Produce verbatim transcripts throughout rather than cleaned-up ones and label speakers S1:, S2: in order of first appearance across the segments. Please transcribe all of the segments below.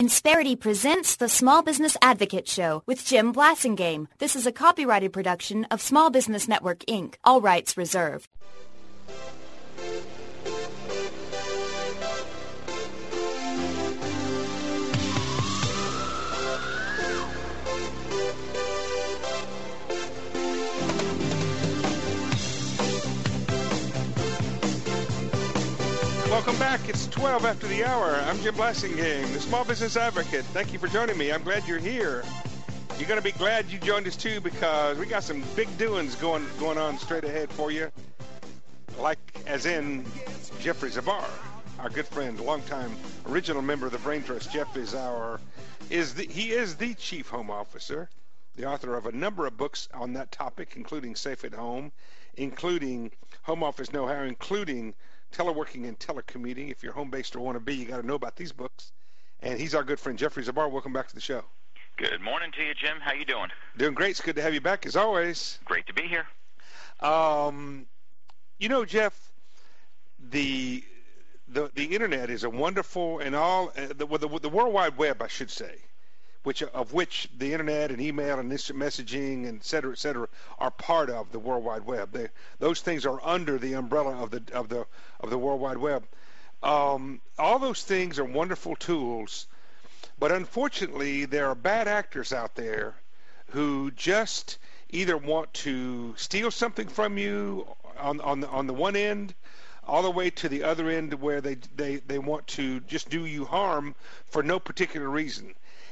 S1: Insperity presents the Small Business Advocate Show with Jim Blasingame. This is a copyrighted production of Small Business Network, Incorporated. All rights reserved.
S2: Welcome back. It's twelve after the hour. I'm Jim Blasingame, the Small Business Advocate. Thank you for joining me. I'm glad you're here. You're going to be glad you joined us, too, because we got some big doings going going on straight ahead for you. Like, as in, Jeffrey Zavar, our good friend, longtime original member of the Brain Trust. Jeff is our, is the, he is the Chief Home Officer, the author of a number of books on that topic, including Safe at Home, including Home Office Know-How, including teleworking and telecommuting. If you're home-based or want to be, you got to know about these books. And he's our good friend, Jeffrey Zavar. Welcome back to the show.
S3: Good morning to you, Jim. How you doing?
S2: Doing great. It's good to have you back, as always.
S3: Great to be here.
S2: Um, you know, Jeff, the the the internet is a wonderful and all uh, the, the the World Wide Web, I should say, which of which the internet and email and instant messaging and et cetera, et cetera, are part of the World Wide Web. They, those things are under the umbrella of the of the of the World Wide Web. Um, all those things are wonderful tools, but unfortunately, there are bad actors out there who just either want to steal something from you on on the, on the one end, all the way to the other end where they they they want to just do you harm for no particular reason.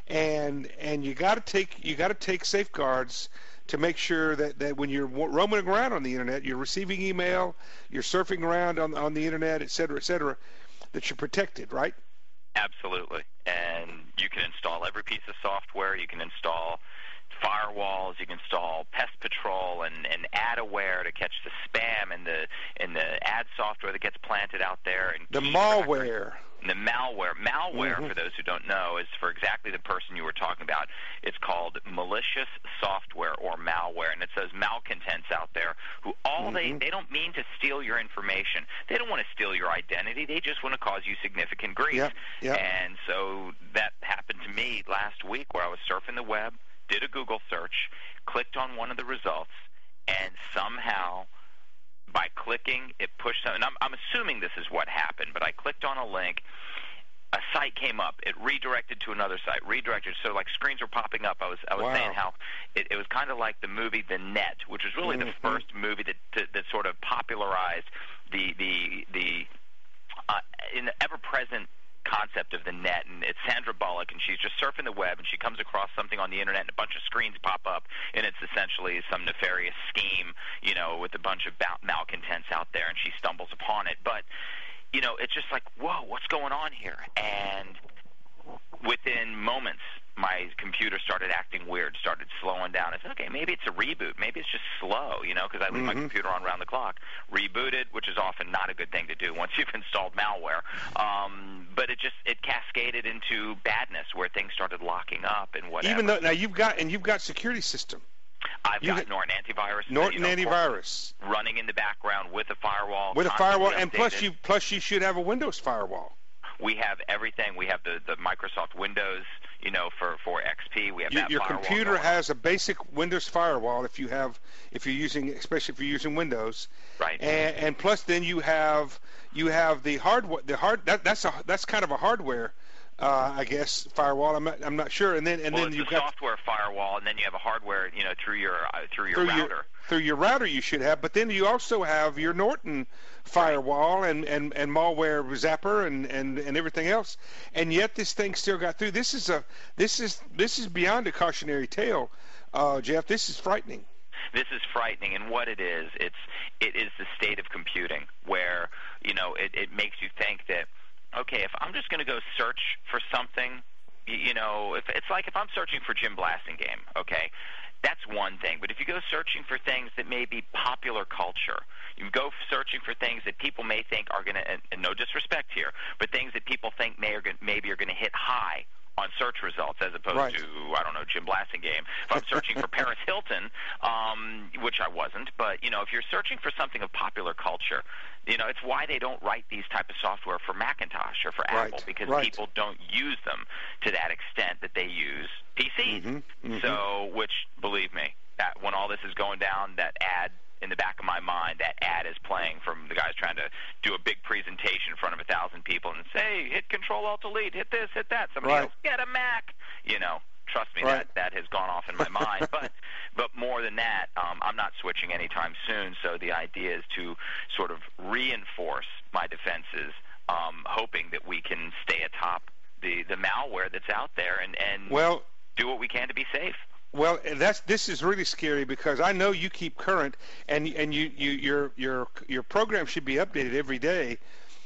S2: And and you got to take you got to take safeguards to make sure that, that when you're roaming around on the internet, you're receiving email, you're surfing around on on the internet, et cetera, et cetera, that you're protected, right?
S3: Absolutely. And you can install every piece of software. You can install firewalls. You can install Pest Patrol and, and AdAware to catch the spam and the and the ad software that gets planted out there. And
S2: the malware.
S3: The malware. Malware,
S2: mm-hmm.
S3: for those who don't know, is for exactly the person you were talking about. It's called malicious software or malware, and it says malcontents out there who all mm-hmm. they, they don't mean to steal your information. They don't want to steal your identity. They just want to cause you significant grief.
S2: Yep. Yep.
S3: And so that happened to me last week where I was surfing the web, did a Google search, clicked on one of the results, and somehow by clicking, it pushed something. And I'm, I'm assuming this is what happened, but I clicked on a link. A site came up. It redirected to another site. Redirected. So like screens were popping up. I was I was
S2: wow.
S3: saying how it, it was kind of like the movie The Net, which was really mm-hmm. the first movie that to, that sort of popularized the the the uh, in the ever-present concept of the net. And it's Sandra Bullock, and she's just surfing the web, and she comes across something on the internet, and a bunch of screens pop up, and it's essentially some nefarious scheme, you know, with a bunch of malcontents out there, and she stumbles upon it. But, you know, it's just like, whoa, what's going on here? And within moments, my computer started acting weird, started slowing down. I said, okay, maybe it's a reboot. Maybe it's just slow, you know, because I leave mm-hmm. my computer on around the clock. Rebooted, which is often not a good thing to do once you've installed malware. Um, but it just it cascaded into badness where things started locking up and whatever.
S2: Even though now you've got and you've got security system.
S3: I've you got Norton antivirus.
S2: Norton
S3: you know,
S2: antivirus
S3: running in the background with a firewall.
S2: With a firewall, and
S3: updated.
S2: plus you plus you should have a Windows firewall.
S3: We have everything. We have the, the Microsoft Windows, you know, for, for X P. We have
S2: your,
S3: that
S2: your
S3: firewall
S2: computer
S3: going
S2: has
S3: on.
S2: a basic Windows firewall if you have if you're using especially if you're using Windows.
S3: Right.
S2: And, and plus then you have you have the hardware the hard that, that's a that's kind of a hardware uh, I guess firewall. I'm not I'm not sure. And then and
S3: well,
S2: then
S3: it's
S2: you've
S3: a
S2: got
S3: software firewall, and then you have a hardware, you know, through your uh, through your
S2: through
S3: router.
S2: Your, through your router you should have, but then you also have your Norton firewall
S3: right.
S2: and, and, and malware zapper and, and, and everything else, and yet this thing still got through. This is a this is this is beyond a cautionary tale, uh, Jeff. This is frightening.
S3: This is frightening, and what it is, it's it is the state of computing where you know it, it makes you think that okay, if I'm just going to go search for something, you, you know, if it's like if I'm searching for Jim Blasingame, okay. That's one thing. But if you go searching for things that may be popular culture, you go searching for things that people may think are going to, and, and no disrespect here, but things that people think may or maybe are going to hit high on search results as opposed
S2: right.
S3: to, I don't know, Jim Blasingame. If I'm searching for Paris Hilton, um, which I wasn't, but, you know, if you're searching for something of popular culture, You know, it's why they don't write these type of software for Macintosh or for
S2: Right,
S3: Apple, because
S2: right.
S3: people don't use them to that extent that they use P Cs.
S2: Mm-hmm, mm-hmm.
S3: So, which, believe me, that when all this is going down, that ad in the back of my mind, that ad is playing from the guys trying to do a big presentation in front of a thousand people and say, hit Control Alt Delete, hit this, hit that. Somebody
S2: Right.
S3: else, get a Mac. You know, trust me,
S2: Right.
S3: that that has gone off in my mind. But but more than that, um, I'm not switching anytime soon. So the idea is to sort of reinforce my defenses, um, hoping that we can stay atop the, the malware that's out there and, and
S2: Well,
S3: do what we can to be safe.
S2: Well, that's this is really scary because I know you keep current, and and you, you your your your program should be updated every day.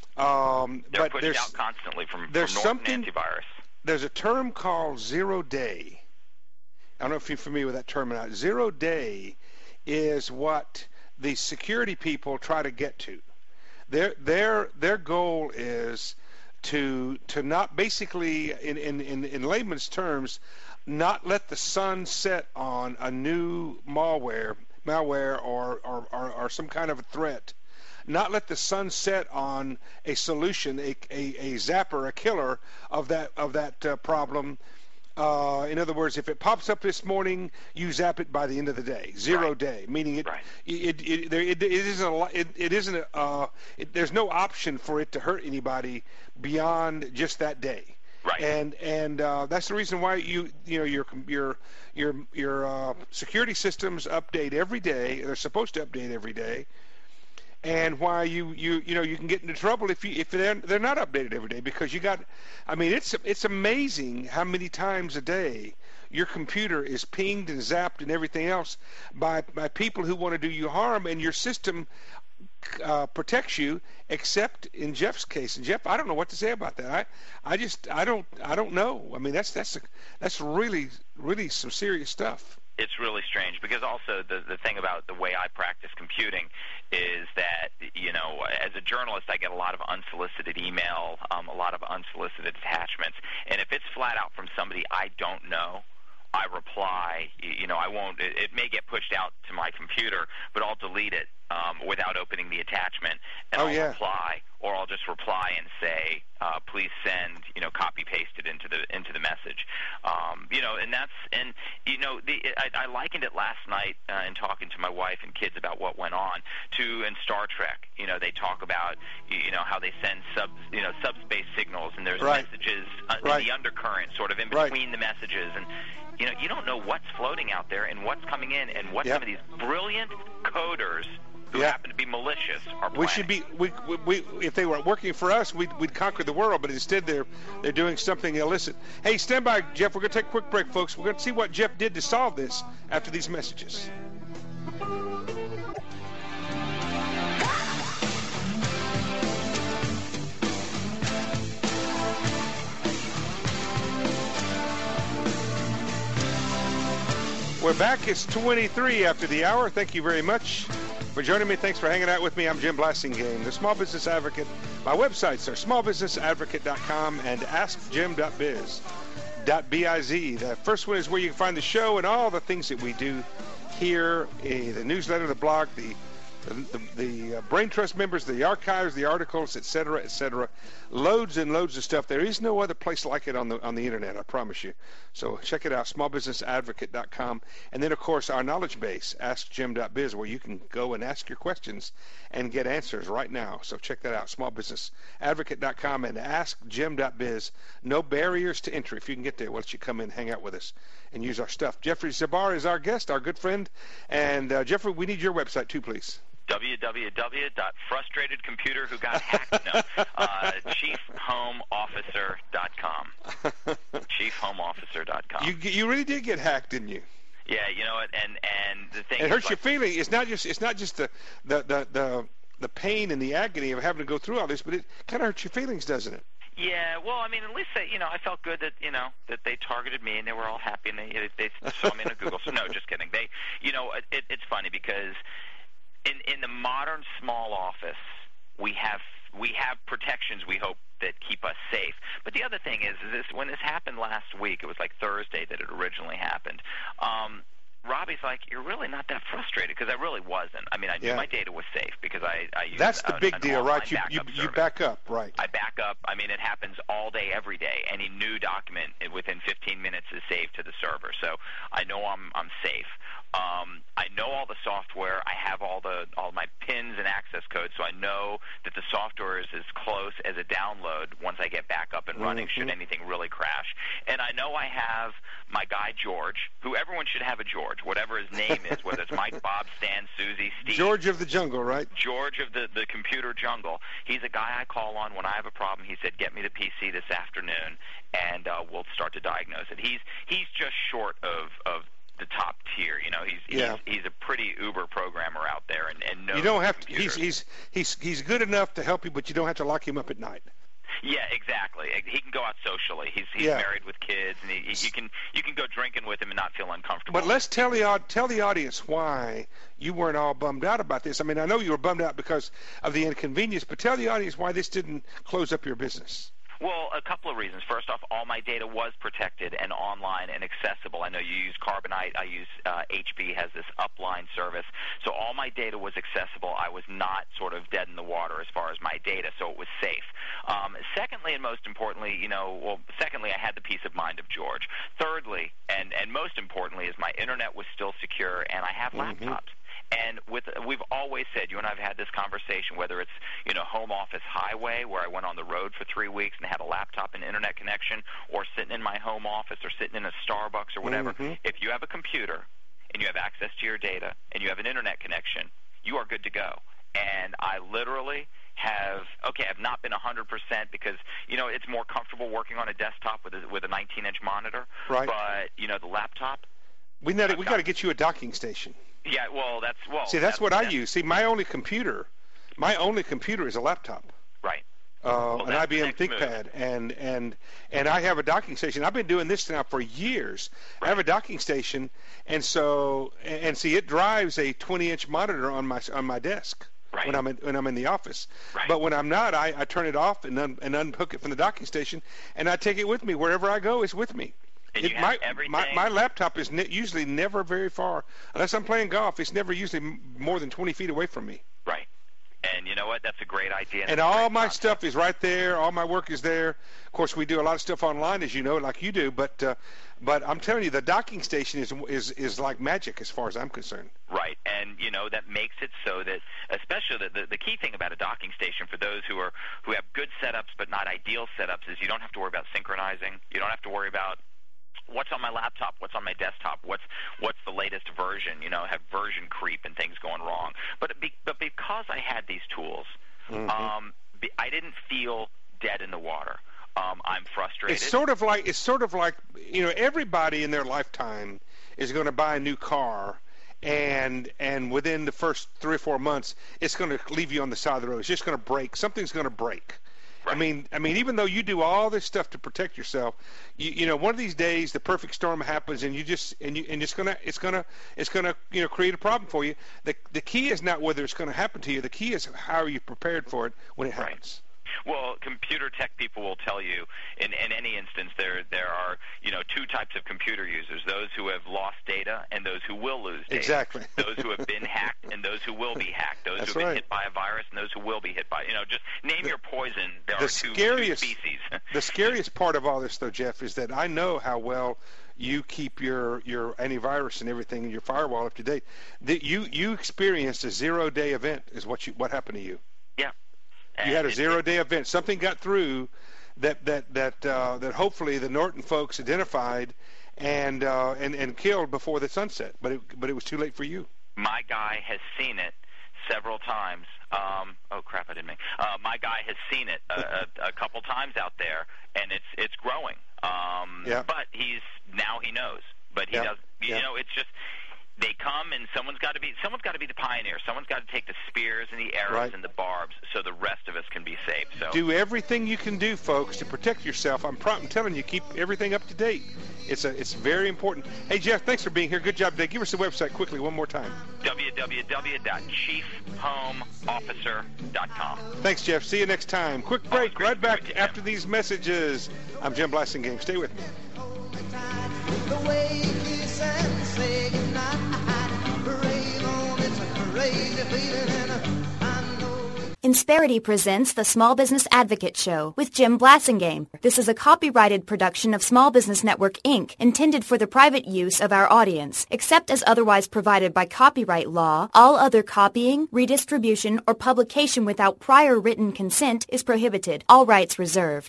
S2: Um,
S3: They're
S2: but
S3: pushed
S2: there's
S3: out constantly from,
S2: there's
S3: from Norton
S2: something-
S3: Antivirus.
S2: there's a term called zero day. I don't know if you're familiar with that term or not. Zero day is what the security people try to get to. Their their their goal is to to not basically in in in, in layman's terms, not let the sun set on a new malware, malware or, or, or, or some kind of a threat. Not let the sun set on a solution, a, a, a zapper, a killer of that of that uh, problem. Uh, in other words, if it pops up this morning, you zap it by the end of the day. Zero
S3: Right.
S2: day, meaning it
S3: Right.
S2: it, it, it, there, it, it isn't a, it, it isn't a, uh, it, there's no option for it to hurt anybody beyond just that day.
S3: Right.
S2: And and uh, that's the reason why you you know your your your your uh, security systems update every day. They're supposed to update every day. And why you, you you know you can get into trouble if you if they're they're not updated every day, because you got, I mean it's it's amazing how many times a day your computer is pinged and zapped and everything else by by people who want to do you harm, and your system uh, protects you, except in Jeff's case. And Jeff, I don't know what to say about that. I I just I don't I don't know. I mean that's that's that's really really some serious stuff.
S3: It's really strange because also the the thing about the way I practice computing is that, you know, as a journalist, I get a lot of unsolicited email, um, a lot of unsolicited attachments, and if it's flat out from somebody I don't know, I reply. You know, I won't. It, it may get pushed out to my computer, but I'll delete it um, without opening the attachment, and
S2: Oh,
S3: I'll
S2: yeah.
S3: reply, or I'll just reply and say, uh, "Please send." You know, copy paste it into the into the message. Um, you know, and that's and you know, the I, I likened it last night uh, in talking to my wife and kids about what went on to in Star Trek. You know, they talk about you know how they send sub you know subspace signals, and there's
S2: Right.
S3: messages uh,
S2: Right.
S3: in the undercurrent, sort of in
S2: Right.
S3: between the messages, and you know, you don't know what's floating out there and what's coming in and what
S2: Yep.
S3: some of these brilliant coders who
S2: Yeah.
S3: happen to be malicious are planning.
S2: We should be we, we, we if they were working for us, we'd, we'd conquer the world, but instead they're they're doing something illicit. Hey, stand by, Jeff. We're going to take a quick break, folks. We're going to see what Jeff did to solve this after these messages. We're back. It's twenty-three after the hour. Thank you very much for joining me. Thanks for hanging out with me. I'm Jim Blassingame, the Small Business Advocate. My websites are small business advocate dot com and ask jim dot biz. .biz. The first one is where you can find the show and all the things that we do here, eh, the newsletter, the blog, the the, the uh, Brain Trust members, the archives, the articles, et cetera, et cetera. Loads and loads of stuff. There is no other place like it on the on the internet, I promise you. So check it out, small business advocate dot com. And then, of course, our knowledge base, ask jim dot biz, where you can go and ask your questions and get answers right now. So check that out, small business advocate dot com and ask jim dot biz. No barriers to entry. If you can get there, why don't you come in, hang out with us, and use our stuff. Jeffrey Zabar is our guest, our good friend. And, uh, Jeffrey, we need your website, too, please.
S3: w w w dot frustrated computer who got hacked no, uh, chief home officer dot com. chief home officer dot com.
S2: You you really did get hacked, didn't you?
S3: Yeah, you know what, and and the thing
S2: It
S3: is,
S2: hurts
S3: like,
S2: your feeling. It's not just it's not just the the, the the the pain and the agony of having to go through all this, but it kind of hurts your feelings, doesn't it?
S3: Yeah, well, I mean, at least they, you know, I felt good that you know that they targeted me and they were all happy and they they saw me in a Google. So no, just kidding. They, you know, it, it's funny because in in the modern small office we have we have protections we hope that keep us safe. But the other thing is, is this when this happened last week, it was like Thursday that it originally happened. Um, Robbie's like, you're really not that frustrated, because I really wasn't. I mean, I knew
S2: Yeah.
S3: my data was safe because I, I used
S2: That's the
S3: a,
S2: big
S3: an
S2: deal,
S3: online
S2: right? You you,
S3: backup
S2: you
S3: service.
S2: back up, right?
S3: I back up. I mean, it happens all day, every day. Any new document within fifteen minutes is saved to the server, so I know I'm I'm safe. Um, I know all the software. I have all the all my pins and access codes, so I know that the software is as close as a download once I get back up and running.
S2: Mm-hmm.
S3: Should anything really crash, and I know I have my guy George, who everyone should have a George, whatever his name is, whether it's Mike, Bob, Stan, Susie, Steve.
S2: George of the jungle, right?
S3: George of the, the computer jungle. He's a guy I call on when I have a problem. He said, get me the P C this afternoon, and uh, we'll start to diagnose it. He's he's just short of, of the top tier. You know, he's
S2: Yeah.
S3: he's, he's a pretty uber programmer out there, and, and knows
S2: You don't have to.
S3: computers.
S2: He's he's he's he's good enough to help you, but you don't have to lock him up at night.
S3: Yeah, exactly. He can go out socially. He's he's
S2: Yeah.
S3: married with kids, and he, he, you can you can go drinking with him and not feel uncomfortable.
S2: But let's tell the aud- tell the audience why you weren't all bummed out about this. I mean, I know you were bummed out because of the inconvenience, but tell the audience why this didn't close up your business.
S3: Well, a couple of reasons. First off, all my data was protected and online and accessible. I know you use Carbonite. I use uh, H P has this Upline service. So all my data was accessible. I was not sort of dead in the water as far as my data, so it was safe. Um, secondly, and most importantly, you know, well, secondly, I had the peace of mind of George. Thirdly, and, and most importantly, is my internet was still secure, and I have
S2: Mm-hmm.
S3: laptops. And with we've always said, you and I have had this conversation, whether it's, you know, home office highway where I went on the road for three weeks and had a laptop and internet connection, or sitting in my home office or sitting in a Starbucks or whatever.
S2: Mm-hmm.
S3: If you have a computer and you have access to your data and you have an internet connection, you are good to go. And I literally have, okay, I've not been one hundred percent because, you know, it's more comfortable working on a desktop with a, with a nineteen-inch monitor.
S2: Right.
S3: But, you know, the laptop.
S2: We got we
S3: got-
S2: got to get you a docking station.
S3: Yeah, well, that's, well.
S2: See, that's,
S3: that's
S2: what I
S3: that's,
S2: use. See, my only computer, my only computer is a laptop.
S3: Right.
S2: Uh,
S3: Well,
S2: an
S3: that's the
S2: I B M
S3: next move.
S2: ThinkPad, and and and I have a docking station. I've been doing this now for years. I have a docking station, and so and, and see, it drives a twenty-inch monitor on my on my desk
S3: Right.
S2: when I'm in, when I'm in the office.
S3: Right.
S2: But when I'm not, I, I turn it off and un, and unhook it from the docking station, and I take it with me wherever I go. It's with me.
S3: And
S2: It,
S3: you have
S2: my,
S3: everything.
S2: my my laptop is ne- usually never very far, unless I'm playing golf. It's never usually m- more than twenty feet away from me.
S3: Right. And you know what? That's a great idea.
S2: And
S3: that's a
S2: all
S3: great
S2: my
S3: concept.
S2: stuff is right there. All my work is there. Of course, we do a lot of stuff online, as you know, like you do. But uh, but I'm telling you, the docking station is is is like magic as far as I'm concerned.
S3: Right, and you know that makes it so that, especially the, the the key thing about a docking station for those who are who have good setups but not ideal setups is you don't have to worry about synchronizing. You don't have to worry about what's on my laptop, what's on my desktop, what's what's the latest version. You know, have version creep and things going wrong. But be, but because I had these tools,
S2: Mm-hmm.
S3: um, be, I didn't feel dead in the water. Um, I'm frustrated.
S2: It's sort of like it's sort of like you know everybody in their lifetime is going to buy a new car, and and within the first three or four months, it's going to leave you on the side of the road. It's just going to break. Something's going to break. I
S3: Right.
S2: mean, I mean, even though you do all this stuff to protect yourself, you, you know, one of these days the perfect storm happens, and you just and you and it's gonna it's gonna it's gonna you know create a problem for you. The the key is not whether it's going to happen to you. The key is how are you prepared for it when it
S3: Right.
S2: happens.
S3: Well, computer tech people will tell you in, in any instance there there are, you know, two types of computer users, those who have lost data and those who will lose data.
S2: Exactly.
S3: Those who have been hacked and those who will be hacked. Those
S2: That's
S3: who have been
S2: right.
S3: hit by a virus and those who will be hit by, you know, just name your poison. There
S2: the
S3: are two,
S2: scariest-
S3: two species.
S2: The scariest part of all this, though, Jeff, is that I know how well you keep your, your antivirus and everything and your firewall up to date. That you you experienced a zero day event is what you what happened to you.
S3: Yeah.
S2: You had a
S3: And it-
S2: zero day event. Something got through that that that uh, that hopefully the Norton folks identified and uh, and and killed before the sunset. But it but it was too late for you.
S3: My guy has seen it several times. Um, oh crap! I didn't make. Uh, my guy has seen it a, a, a couple times out there, and it's it's growing. Um,
S2: Yeah.
S3: But he's now he knows. But he
S2: Yeah.
S3: does. You
S2: Yeah.
S3: know, it's just they come, and someone's got to be someone's got to be the pioneer. Someone's got to take the spears and the arrows
S2: Right.
S3: and the barbs, so the rest of us can be safe. So
S2: Do everything you can do, folks, to protect yourself. I'm, pro- I'm telling you, keep everything up to date. It's a it's very important. Hey Jeff, thanks for being here. Good job today. Give us the website quickly one more time.
S3: w w w dot chief home officer dot com.
S2: Thanks, Jeff. See you next time. Quick
S3: Always
S2: break.
S3: great
S2: Right
S3: to be
S2: back
S3: with you,
S2: after
S3: Jim.
S2: these messages. I'm Jim Blasingame. Stay with me.
S4: The way you kiss and say goodnight.
S1: Insperity presents the Small Business Advocate Show with Jim Blasingame. This is a copyrighted production of Small Business Network, Incorporated, intended for the private use of our audience. Except as otherwise provided by copyright law, all other copying, redistribution, or publication without prior written consent is prohibited. All rights reserved.